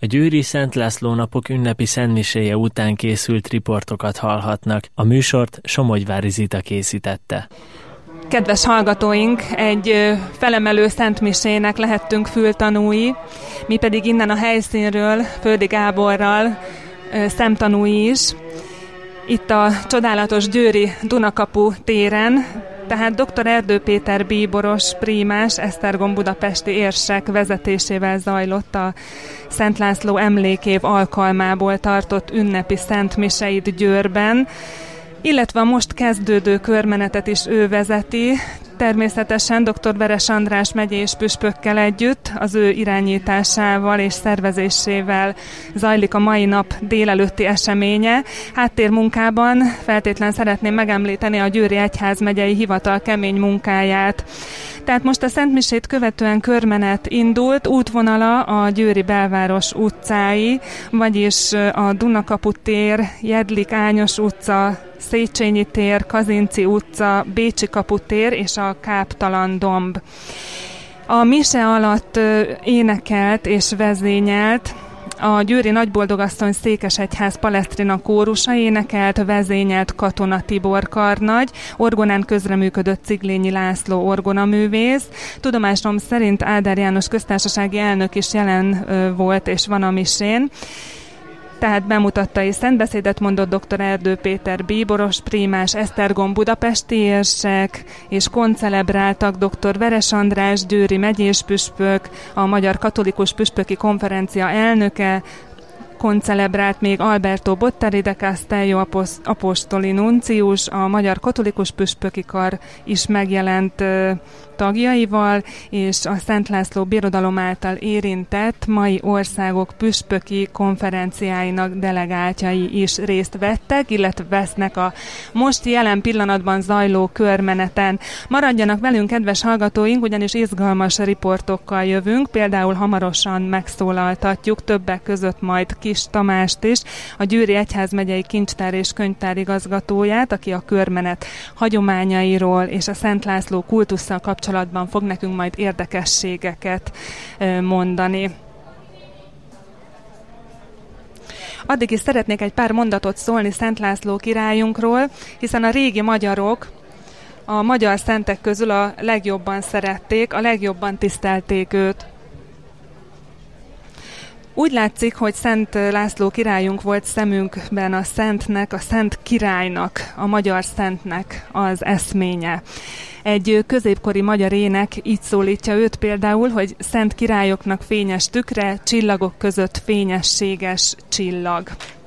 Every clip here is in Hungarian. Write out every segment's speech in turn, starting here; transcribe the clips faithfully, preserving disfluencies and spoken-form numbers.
A győri Szent László napok ünnepi szentmiséje után készült riportokat hallhatnak. A műsort Somogyvári Zita készítette. Kedves hallgatóink, egy felemelő szentmisének lehettünk fültanúi, mi pedig innen a helyszínről Földi Gáborral szemtanúi is. Itt a csodálatos győri Dunakapu téren, tehát dr. Erdő Péter bíboros prímás, Esztergom budapesti érsek vezetésével zajlott a Szent László emlékév alkalmából tartott ünnepi szentmiseit Győrben, illetve a most kezdődő körmenetet is ő vezeti, természetesen dr. Veres András megyés püspökkel együtt, az ő irányításával és szervezésével zajlik a mai nap délelőtti eseménye. Háttérmunkában feltétlen szeretném megemlíteni a Győri Egyházmegyei Hivatal kemény munkáját. Tehát most a szentmisét követően körmenet indult, útvonala a győri belváros utcái, vagyis a Dunakapu tér, Jedlik Ányos utca, Széchenyi tér, Kazinczy utca, Bécsi kapu tér és a Káptalan domb. A mise alatt énekelt és vezényelt a győri Nagyboldogasszony Székesegyház Palestrina kórusa, énekelt, vezényelt Katona Tibor karnagy, orgonán közreműködött Ciglényi László orgonaművész. Tudomásom szerint Áder János köztársasági elnök is jelen volt és van a misén. Tehát bemutatta és szentbeszédet mondott dr. Erdő Péter bíboros prímás, Esztergom budapesti érsek, és koncelebráltak dr. Veres András győri megyés püspök, a Magyar Katolikus Püspöki Konferencia elnöke, koncelebrált még Alberto Bottari de Castello apostoli nuncius, a Magyar Katolikus Püspöki Kar is megjelent tagjaival, és a Szent László Birodalom által érintett mai országok püspöki konferenciáinak delegáltjai is részt vettek, illetve vesznek a most jelen pillanatban zajló körmeneten. Maradjanak velünk, kedves hallgatóink, ugyanis izgalmas riportokkal jövünk, például hamarosan megszólaltatjuk többek között majd Kis Tamást is, a Győri Egyházmegyei Kincstár és Könyvtár igazgatóját, aki a körmenet hagyományairól és a Szent László kultusszal kapcsolatban fog nekünk majd érdekességeket mondani. Addig is szeretnék egy pár mondatot szólni Szent László királyunkról, hiszen a régi magyarok a magyar szentek közül a legjobban szerették, a legjobban tisztelték őt. Úgy látszik, hogy Szent László királyunk volt szemünkben a szentnek, a szent királynak, a magyar szentnek az eszménye. Egy középkori magyar ének így szólítja őt például, hogy szent királyoknak fényes tükre, csillagok között fényességes csillag.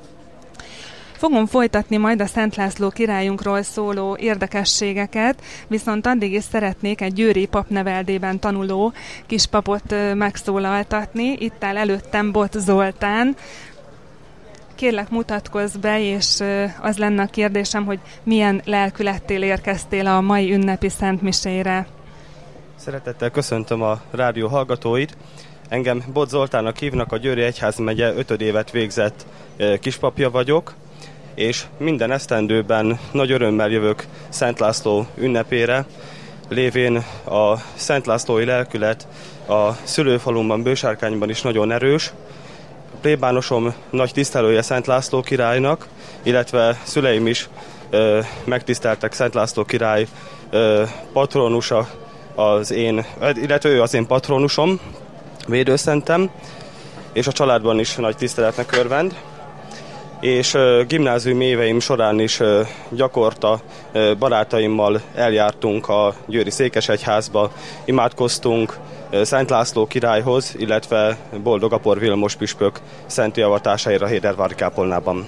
Fogom folytatni majd a Szent László királyunkról szóló érdekességeket, viszont addig is szeretnék egy győri papneveldében tanuló kispapot megszólaltatni. Itt áll előttem Bot Zoltán. Kérlek, mutatkozz be, és az lenne a kérdésem, hogy milyen lelkülettel érkeztél a mai ünnepi szentmisére. Szeretettel köszöntöm a rádió hallgatóit. Engem Bot Zoltánnak hívnak, a Győri Egyházmegye ötöd évet végzett kispapja vagyok, és minden esztendőben nagy örömmel jövök Szent László ünnepére, lévén a Szent Lászlói lelkület a szülőfalumban, Bősárkányban is nagyon erős. A plébánosom nagy tisztelője Szent László királynak, illetve szüleim is ö, megtiszteltek Szent László király ö, patronusa az én, illetve ő az én patronusom, védőszentem, és a családban is nagy tiszteletnek örvend. És uh, gimnázium éveim során is uh, gyakorta uh, barátaimmal eljártunk a győri székesegyházba, imádkoztunk uh, Szent László királyhoz, illetve Boldog-Apor Vilmos püspök szenti avatásaira Hédervári kápolnában.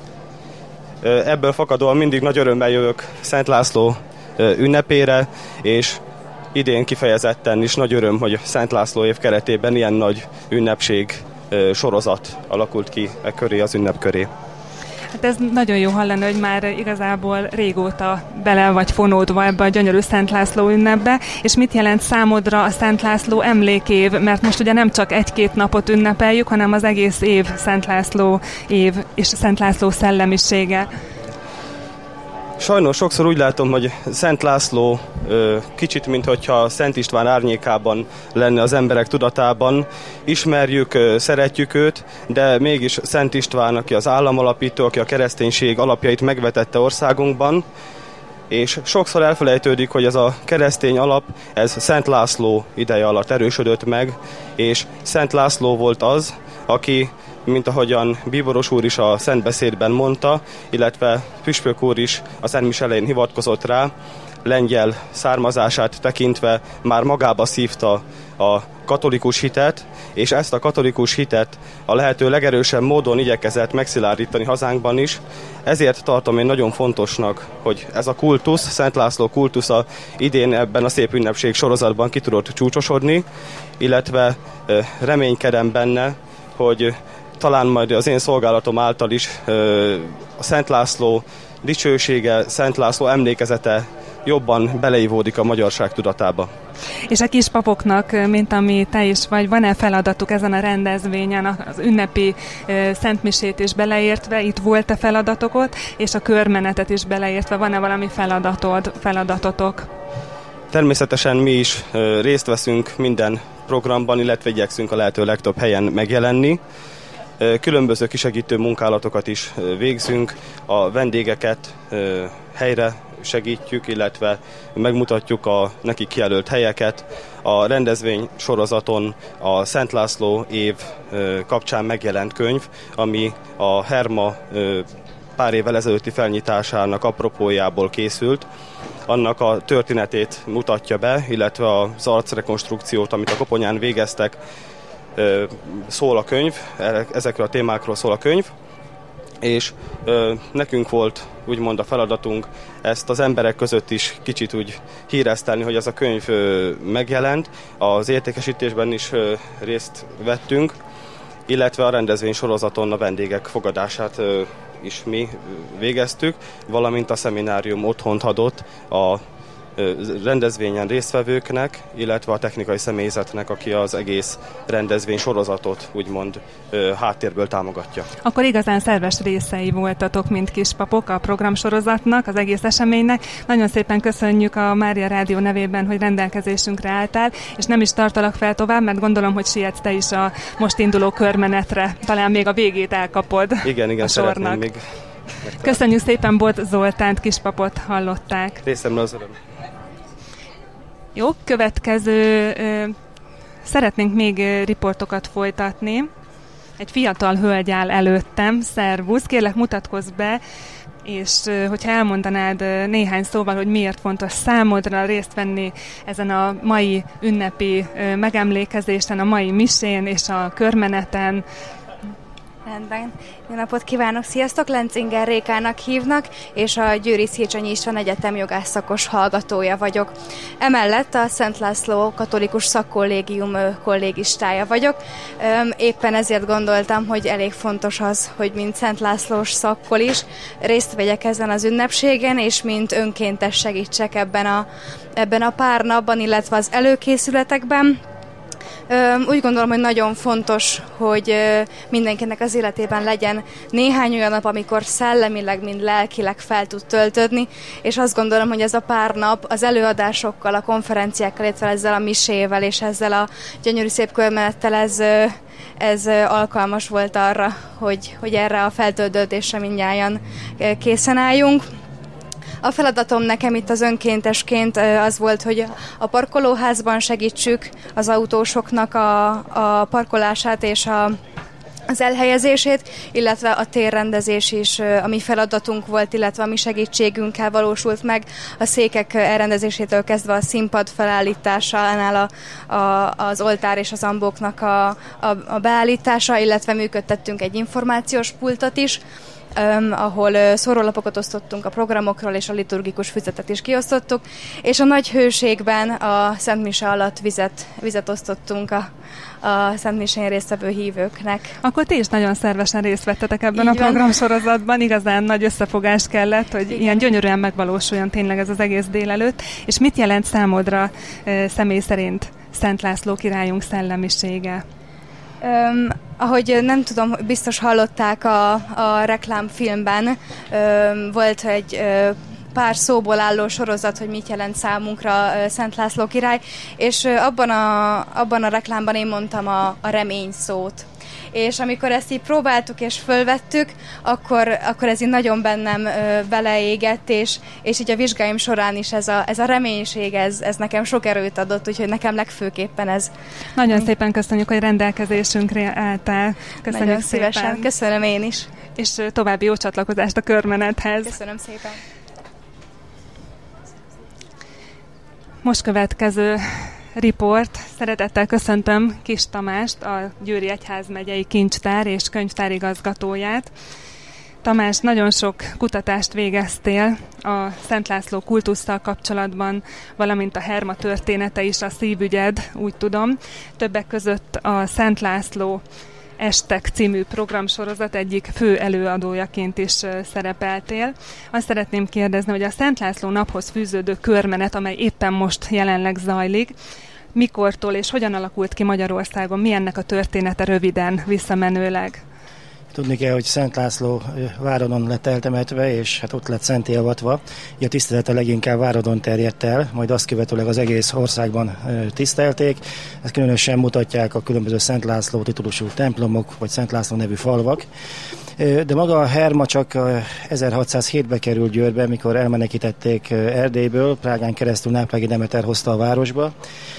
Uh, ebből fakadóan mindig nagy örömmel jövök Szent László uh, ünnepére, és idén kifejezetten is nagy öröm, hogy Szent László év keretében ilyen nagy ünnepség sorozat alakult ki e köré, az ünnep köré. Hát ez nagyon jó hallani, hogy már igazából régóta bele vagy fonódva ebbe a gyönyörű Szent László ünnepbe, és mit jelent számodra a Szent László emlékév, mert most ugye nem csak egy-két napot ünnepeljük, hanem az egész év Szent László év és Szent László szellemisége. Sajnos sokszor úgy látom, hogy Szent László kicsit, minthogyha Szent István árnyékában lenne az emberek tudatában. Ismerjük, szeretjük őt, de mégis Szent István, aki az államalapító, aki a kereszténység alapjait megvetette országunkban, és sokszor elfelejtődik, hogy ez a keresztény alap, ez Szent László ideje alatt erősödött meg, és Szent László volt az, aki, mint ahogyan Bíboros úr is a Szent Beszédben mondta, illetve Püspök úr is a Szent Mise elején hivatkozott rá, lengyel származását tekintve már magába szívta a katolikus hitet, és ezt a katolikus hitet a lehető legerősebb módon igyekezett megszilárdítani hazánkban is. Ezért tartom én nagyon fontosnak, hogy ez a kultusz, Szent László kultusza idén ebben a szép ünnepség sorozatban ki tudott csúcsosodni, illetve reménykedem benne, hogy talán majd az én szolgálatom által is a Szent László dicsősége, Szent László emlékezete jobban beleivódik a magyarság tudatába. És a kispapoknak, mint ami te is vagy, van-e feladatuk ezen a rendezvényen, az ünnepi szentmisét is beleértve, itt volt-e feladatok ott, és a körmenetet is beleértve, van-e valami feladatod, feladatotok? Természetesen mi is részt veszünk minden programban, illetve igyekszünk a lehető legtöbb helyen megjelenni. Különböző kisegítő munkálatokat is végzünk, a vendégeket helyre segítjük, illetve megmutatjuk a neki kijelölt helyeket. A rendezvény sorozaton a Szent László év kapcsán megjelent könyv, ami a Herma pár évvel ezelőtti felnyitásának apropójából készült. Annak a történetét mutatja be, illetve az arcrekonstrukciót, amit a Koponyán végeztek, szól a könyv, ezekről a témákról szól a könyv, és ö, nekünk volt úgymond a feladatunk ezt az emberek között is kicsit úgy híresztelni, hogy ez a könyv ö, megjelent. Az értékesítésben is ö, részt vettünk, illetve a rendezvény sorozaton a vendégek fogadását ö, is mi végeztük, valamint a szeminárium otthont adott a rendezvényen résztvevőknek, illetve a technikai személyzetnek, aki az egész rendezvény sorozatot úgymond háttérből támogatja. Akkor igazán szerves részei voltatok, mint kispapok a programsorozatnak, az egész eseménynek. Nagyon szépen köszönjük a Mária Rádió nevében, hogy rendelkezésünkre álltál, és nem is tartalak fel tovább, mert gondolom, hogy sietsz te is a most induló körmenetre. Talán még a végét elkapod. Igen, igen, a sornak. még. Köszönjük szépen, Bot Zoltánt, kispapot hallották. Részemről az öröm. Jó, következő, ö, szeretnénk még ö, riportokat folytatni. Egy fiatal hölgy áll előttem, szervusz, kérlek mutatkozz be, és ö, hogyha elmondanád ö, néhány szóval, hogy miért fontos számodra részt venni ezen a mai ünnepi ö, megemlékezésen, a mai misén és a körmeneten. Rendben. Jó napot kívánok, sziasztok! Lencinger Rékának hívnak, és a Győri Széchenyi István Egyetem jogásszakos hallgatója vagyok. Emellett a Szent László Katolikus Szakkollégium kollégistája vagyok. Éppen ezért gondoltam, hogy elég fontos az, hogy mint Szent Lászlós szakkol is részt vegyek ezen az ünnepségen, és mint önkéntes segítsek ebben a, ebben a pár napban, illetve az előkészületekben. Úgy gondolom, hogy nagyon fontos, hogy mindenkinek az életében legyen néhány olyan nap, amikor szellemileg, mind lelkileg fel tud töltődni, és azt gondolom, hogy ez a pár nap az előadásokkal, a konferenciákkal, illetve ezzel a misével és ezzel a gyönyörű szép körmenettel ez, ez alkalmas volt arra, hogy, hogy erre a feltöltődésre mindnyájan készen álljunk. A feladatom nekem itt az önkéntesként az volt, hogy a parkolóházban segítsük az autósoknak a, a parkolását és a, az elhelyezését, illetve a térrendezés is a mi feladatunk volt, illetve a mi segítségünkkel valósult meg a székek elrendezésétől kezdve a színpad felállításánál a, a, az oltár és az ambóknak a, a, a beállítása, illetve működtettünk egy információs pultot is, Um, ahol uh, szórólapokat osztottunk a programokról, és a liturgikus füzetet is kiosztottuk, és a nagy hőségben a Szent Mise alatt vizet, vizet osztottunk a, a Szent Misén résztvevő hívőknek. Akkor ti is nagyon szervesen részt vettetek ebben Így a programsorozatban, igazán nagy összefogás kellett, hogy Igen. ilyen gyönyörűen megvalósuljon tényleg ez az egész délelőtt, és mit jelent számodra uh, személy szerint Szent László királyunk szellemisége? Um, ahogy nem tudom, biztos hallották a, a reklámfilmben, um, volt egy uh, pár szóból álló sorozat, hogy mit jelent számunkra Szent László király, és abban a, abban a reklámban én mondtam a, a remény szót. És amikor ezt így próbáltuk és fölvettük, akkor, akkor ez így nagyon bennem ö, beleégett, és, és így a vizsgáim során is ez a, ez a reménység, ez, ez nekem sok erőt adott, úgyhogy nekem legfőképpen ez. Nagyon mm. szépen köszönjük, hogy rendelkezésünkre álltál. Köszönjük nagyon szépen. Szívesen. Köszönöm én is. És további jó csatlakozást a körmenethez. Köszönöm szépen. Most következő riport. Szeretettel köszöntöm Kis Tamást, a Győri Egyházmegyei Kincstár és Könyvtár igazgatóját. Tamás, nagyon sok kutatást végeztél a Szent László kultusszal kapcsolatban, valamint a Herma története is a szívügyed, úgy tudom. Többek között a Szent László Estek című programsorozat egyik fő előadójaként is szerepeltél. Azt szeretném kérdezni, hogy a Szent László naphoz fűződő körmenet, amely éppen most jelenleg zajlik, mikortól és hogyan alakult ki Magyarországon, mi ennek a története röviden, visszamenőleg? Tudni kell, hogy Szent László Váradon lett eltemetve, és hát ott lett szenté avatva. Így a tisztelete leginkább Váradon terjedt el, majd azt követőleg az egész országban tisztelték. Ezt különösen mutatják a különböző Szent László titulusú templomok, vagy Szent László nevű falvak. De maga a Herma csak ezerhatszázhétben került Győrbe, mikor elmenekítették Erdélyből, Prágán keresztül Náplági Demeter hozta a városba.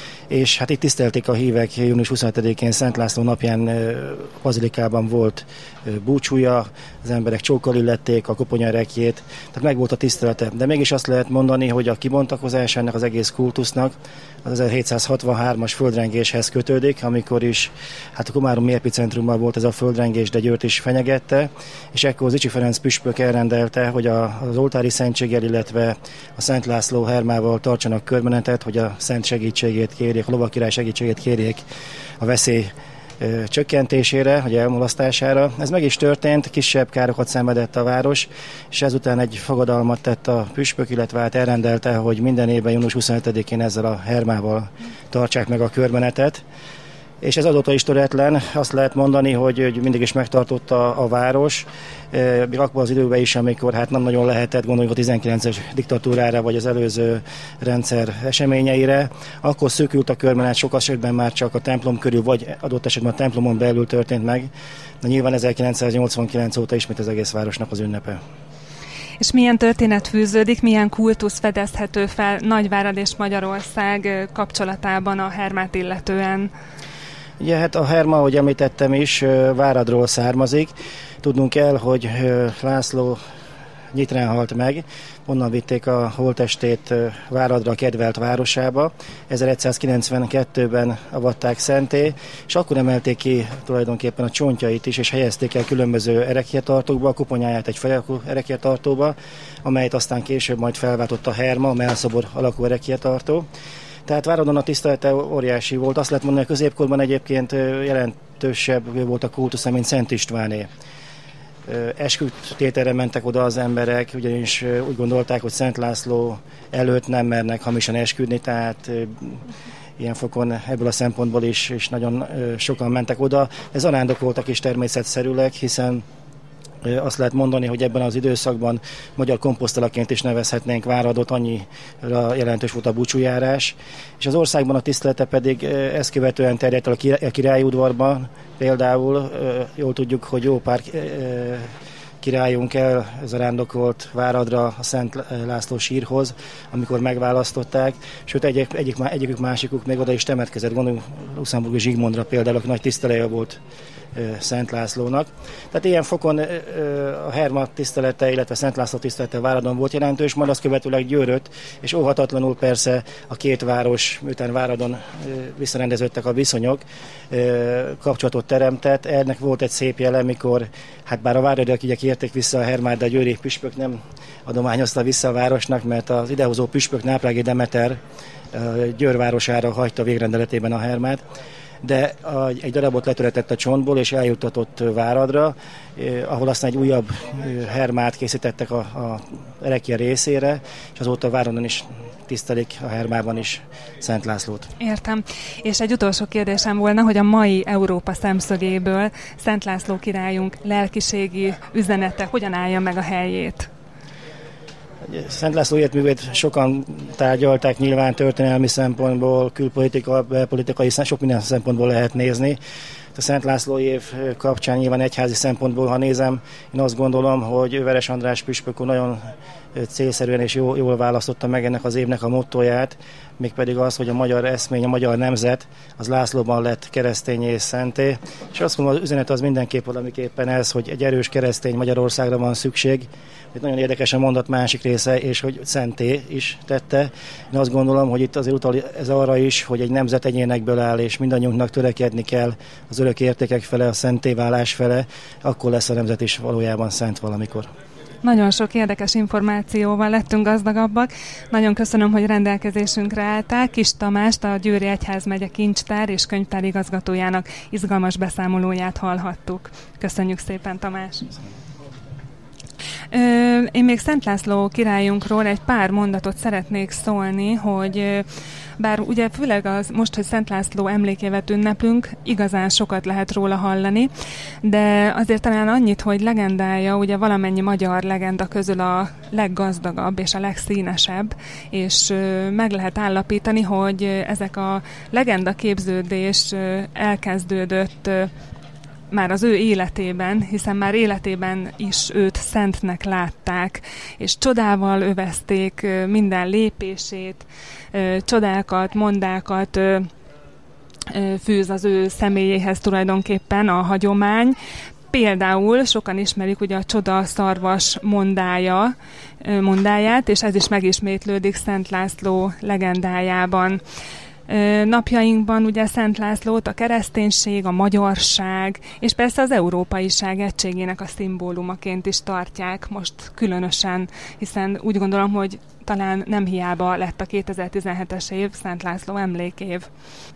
És hát itt tisztelték a hívek, június huszonhetedikén Szent László napján bazilikában volt búcsúja, az emberek csókkal illették a koponyarekjét, tehát meg volt a tisztelete. De mégis azt lehet mondani, hogy a kibontakozás ennek az egész kultusznak az ezerhétszázhatvanhármas földrengéshez kötődik, amikor is hát a komáromi epicentrumban volt ez a földrengés, de Győrt is fenyegette, és ekkor Zichy Ferenc püspök elrendelte, hogy a, az oltári szentséggel, illetve a Szent László Hermával tartsanak körmenetet, hogy a szent segítségét kérjék, a lovakirály segítségét kérjék a veszély ö, csökkentésére, vagy elmulasztására. Ez meg is történt, kisebb károkat szenvedett a város, és ezután egy fogadalmat tett a püspök, illetve hát elrendelte, hogy minden évben június huszonhetedikén ezzel a Hermával tartsák meg a körmenetet. És ez azóta is töretlen, azt lehet mondani, hogy, hogy mindig is megtartotta a város, még akkor az időben is, amikor hát nem nagyon lehetett, gondoljunk a tizenkilences diktatúrára, vagy az előző rendszer eseményeire, akkor szűkült a körmenet, sok esetben már csak a templom körül, vagy adott esetben a templomon belül történt meg, de nyilván ezerkilencszáznyolcvankilenc óta ismét az egész városnak az ünnepe. És milyen történet fűződik, milyen kultusz fedezhető fel Nagyvárad és Magyarország kapcsolatában a Hermát illetően? Ugye hát a Herma, ahogy említettem is, Váradról származik. Tudnunk kell, hogy László Nyitrán halt meg, onnan vitték a holttestét Váradra, a kedvelt városába. ezeregyszázkilencvenkettőben avatták szenté, és akkor emelték ki tulajdonképpen a csontjait is, és helyezték el különböző erekjetartókba, a koponyáját egy fajakú erekjetartóba, amelyet aztán később majd felváltott a Herma, a mellszobor alakú erekjetartó. Tehát Váradon a tisztelete óriási volt. Azt lehet mondani, hogy a középkorban egyébként jelentősebb volt a kultusza, mint Szent Istváné. Esküdtételre mentek oda az emberek, ugyanis úgy gondolták, hogy Szent László előtt nem mernek hamisan esküdni, tehát ilyen fokon ebből a szempontból is, is nagyon sokan mentek oda. Ez arándok voltak is természetszerűleg, hiszen azt lehet mondani, hogy ebben az időszakban magyar komposztalaként is nevezhetnénk Váradot, annyira jelentős volt a búcsújárás, és az országban a tisztelete pedig ezt követően terjedt el a királyudvarban. Például jól tudjuk, hogy jó pár királyunk el, ez a rándokolt Váradra a Szent László sírhoz, amikor megválasztották, sőt egyik, egyik, egyikük másikuk még oda is temetkezett, gondoljunk Luxemburgi Zsigmondra például, aki nagy tisztelője volt Szent Lászlónak. Tehát ilyen fokon a Herma tisztelete, illetve Szent László tisztelete Váradon volt jelentős, majd azt követőleg Győröt, és óhatatlanul persze a két város, miután Váradon visszarendeződtek a viszonyok, kapcsolatot teremtett. Ennek volt egy szép jele, mikor, hát bár a váradiak így kérték vissza a Hermát, de a győri püspök nem adományozta vissza a városnak, mert az idehozó püspök Náplági Demeter Győr városára hagyta végrendeletében a Hermát, de egy darabot letöretett a csontból, és eljuttatott Váradra, ahol aztán egy újabb Hermát készítettek a, a erekje részére, és azóta Váradon is tisztelik a Hermában is Szent Lászlót. Értem. És egy utolsó kérdésem volna, hogy a mai Európa szemszögéből Szent László királyunk lelkiségi üzenete hogyan állja meg a helyét? Szent László életművét sokan tárgyalták, nyilván történelmi szempontból, külpolitika, belpolitikai, sok minden szempontból lehet nézni. A Szent László év kapcsán nyilván egyházi szempontból, ha nézem, én azt gondolom, hogy Veres András püspök úr nagyon célszerűen és jól, jól választotta meg ennek az évnek a mottóját, mégpedig az, hogy a magyar eszmény, a magyar nemzet, az Lászlóban lett keresztény és szenté. És azt gondolom, az üzenet az mindenképp valamiképpen ez, hogy egy erős keresztény Magyarországra van szükség. Itt nagyon érdekes a mondat másik része, és hogy szenté is tette. Én azt gondolom, hogy itt azért utal ez arra is, hogy egy nemzet egyénekből áll, és mindannyiunknak törekedni kell az örök értékek fele, a szentéválás fele, akkor lesz a nemzet is valójában szent valamikor. Nagyon sok érdekes információval lettünk gazdagabbak. Nagyon köszönöm, hogy rendelkezésünkre álltál. Kis Tamást, a Győri Egyházmegye kincstár és könyvtár igazgatójának izgalmas beszámolóját hallhattuk. Köszönjük szépen, Tamás! Én még Szent László királyunkról egy pár mondatot szeretnék szólni, hogy bár ugye főleg az, most, hogy Szent László emlékévet ünnepünk, igazán sokat lehet róla hallani, de azért talán annyit, hogy legendája ugye valamennyi magyar legenda közül a leggazdagabb és a legszínesebb, és meg lehet állapítani, hogy ezek a legenda képződés elkezdődött már az ő életében, hiszen már életében is őt szentnek látták, és csodával övezték minden lépését, csodákat, mondákat fűz az ő személyéhez tulajdonképpen a hagyomány. Például sokan ismerik ugye a csoda szarvas mondája, mondáját, és ez is megismétlődik Szent László legendájában. Napjainkban ugye Szent Lászlót a kereszténység, a magyarság, és persze az európaiság egységének a szimbólumaként is tartják most különösen, hiszen úgy gondolom, hogy talán nem hiába lett a kétezer-tizenhetes év Szent László emlékév.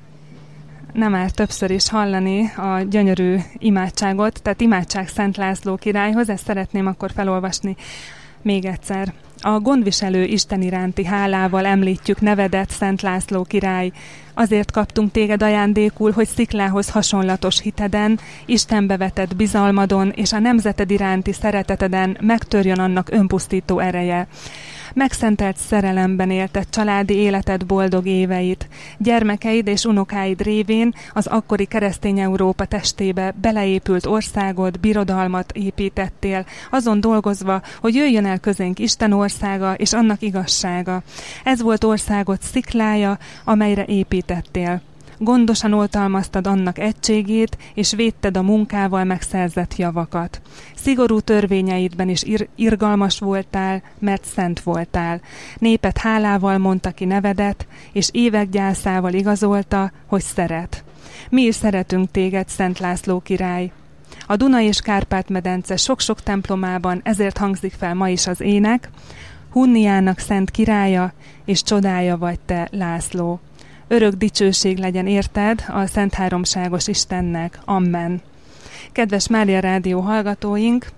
Nem árt többször is hallani a gyönyörű imádságot, tehát imádság Szent László királyhoz, ezt szeretném akkor felolvasni még egyszer. A gondviselő Isten iránti hálával említjük nevedet, Szent László király. Azért kaptunk téged ajándékul, hogy sziklához hasonlatos hiteden, Istenbe vetett bizalmadon és a nemzeted iránti szereteteden megtörjön annak önpusztító ereje. Megszentelt szerelemben élted családi életed boldog éveit. Gyermekeid és unokáid révén az akkori keresztény Európa testébe beleépült országod, birodalmat építettél, azon dolgozva, hogy jöjjön el közénk Isten országa és annak igazsága. Ez volt országod sziklája, amelyre építettél. Gondosan oltalmaztad annak egységét, és védted a munkával megszerzett javakat. Szigorú törvényeidben is ir- irgalmas voltál, mert szent voltál. Néped hálával mondta ki nevedet, és évek gyászával igazolta, hogy szeret. Mi is szeretünk téged, Szent László király. A Duna és Kárpát-medence sok-sok templomában ezért hangzik fel ma is az ének: Hunniának szent királya, és csodája vagy te, László. Örök dicsőség legyen érted a Szent Háromságos Istennek. Amen. Kedves Mária Rádió hallgatóink,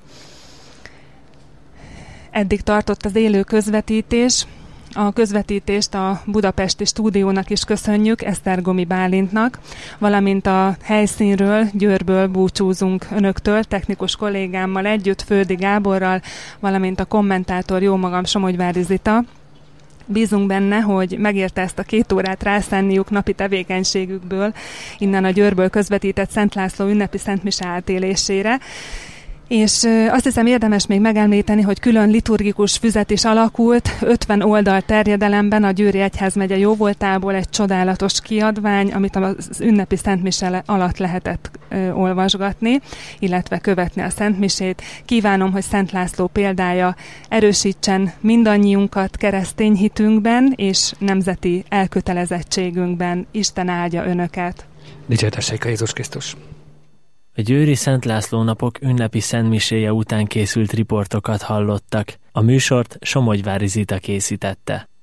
eddig tartott az élő közvetítés. A közvetítést a budapesti stúdiónak is köszönjük, Esztergomi Bálintnak, valamint a helyszínről, Győrből búcsúzunk önöktől, technikus kollégámmal együtt, Földi Gáborral, valamint a kommentátor jómagam, Somogyvári Zita. Bízunk benne, hogy megérte ezt a két órát rászánniuk napi tevékenységükből, innen a Győrből közvetített Szent László ünnepi szentmise átélésére. És azt hiszem érdemes még megemlíteni, hogy külön liturgikus füzet is alakult, ötven oldal terjedelemben a Győri Egyházmegye jóvoltából egy csodálatos kiadvány, amit az ünnepi szentmise alatt lehetett ö, olvasgatni, illetve követni a szentmisét. Kívánom, hogy Szent László példája erősítsen mindannyiunkat keresztény hitünkben és nemzeti elkötelezettségünkben. Isten áldja önöket! Dicsértessék a Jézus Krisztus! A győri Szent László napok ünnepi szentmiséje után készült riportokat hallottak. A műsort Somogyvári Zita készítette.